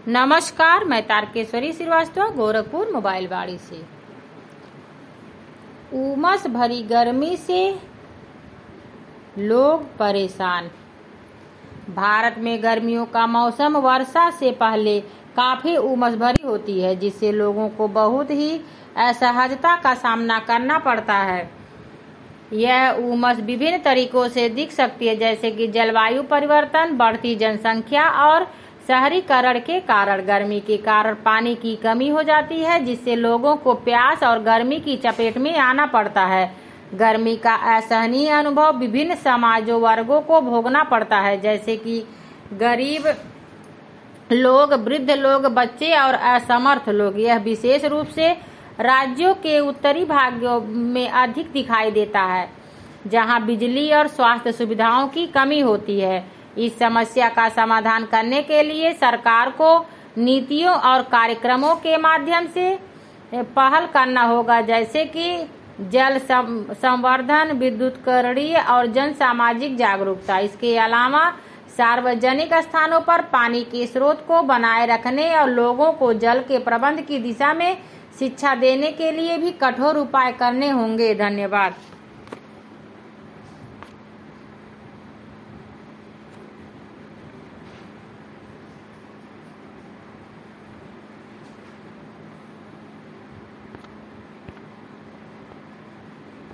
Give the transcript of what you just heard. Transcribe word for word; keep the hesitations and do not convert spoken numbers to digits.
नमस्कार, मैं तारकेश्वरी श्रीवास्तव गोरखपुर मोबाइल वाड़ी से। उमस भरी गर्मी से लोग परेशान। भारत में गर्मियों का मौसम वर्षा से पहले काफी उमस भरी होती है, जिससे लोगों को बहुत ही असहजता का सामना करना पड़ता है। यह उमस विभिन्न तरीकों से दिख सकती है, जैसे कि जलवायु परिवर्तन, बढ़ती जनसंख्या और शहरीकरण के कारण। गर्मी के कारण पानी की कमी हो जाती है, जिससे लोगों को प्यास और गर्मी की चपेट में आना पड़ता है। गर्मी का असहनीय अनुभव विभिन्न समाजों वर्गों को भोगना पड़ता है, जैसे कि गरीब लोग, वृद्ध लोग, बच्चे और असमर्थ लोग। यह विशेष रूप से राज्यों के उत्तरी भागों में अधिक दिखाई देता है, जहां बिजली और स्वास्थ्य सुविधाओं की कमी होती है। इस समस्या का समाधान करने के लिए सरकार को नीतियों और कार्यक्रमों के माध्यम से पहल करना होगा, जैसे कि जल संवर्धन, विद्युतीकरण और जन सामाजिक जागरूकता। इसके अलावा सार्वजनिक स्थानों पर पानी के स्रोत को बनाए रखने और लोगों को जल के प्रबंध की दिशा में शिक्षा देने के लिए भी कठोर उपाय करने होंगे। धन्यवाद।